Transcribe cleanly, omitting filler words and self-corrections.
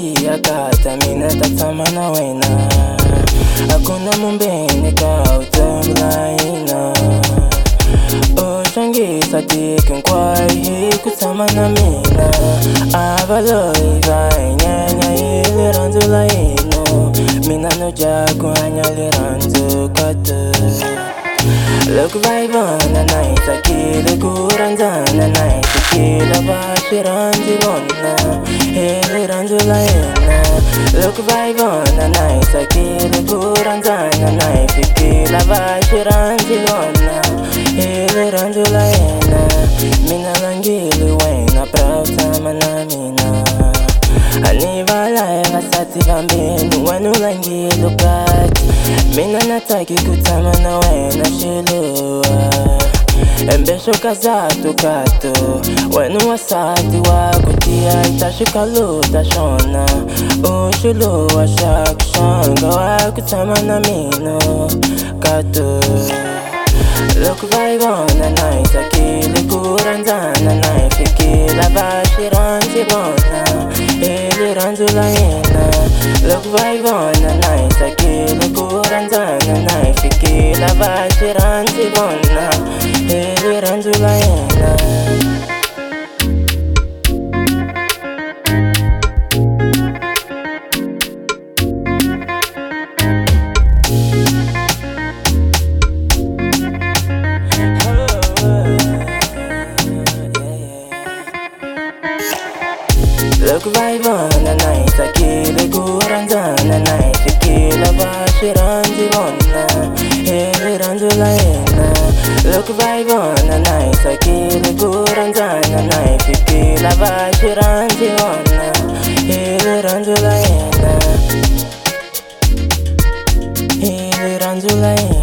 tia kata mina tatama na wena Hakuna mumbene ka utamlaina Oshangisa tikin kwai kutama na mina Avaloi vai nyanya ili ranzu laino Mina no jagu anya li ranzu katu Look vibana nice akili kuranzana nice Kila bashi ranzi vonna Hili ranzu laina Look vibana nice akili kuranzana nice Kila bashi ranzi vonna Hili ranzu laina Mina langili wena proud sama na mina Anivala eva sati vambenu wenu langili kati Mina nataki kutama na wena shilua Embesho kazatu kato Wenu wasati wakutia itashuka luta shona Ushulua shakushanga wakutama na mino kato Look vibana nice akili kuranzana nice Kila bashi ranzi bona Hili ranzu laina Look vibana nice akili kuranzana nice Kila bashi ranzi bona Hili ranzu laina Look vibana nice akili kuranzana nice Kila bashi ranzi vonna Hili ranzu laina Look vibana nice akili kuranzana nice Kila bashi ranzi vonna Hili ranzu laina Hili ranzu laina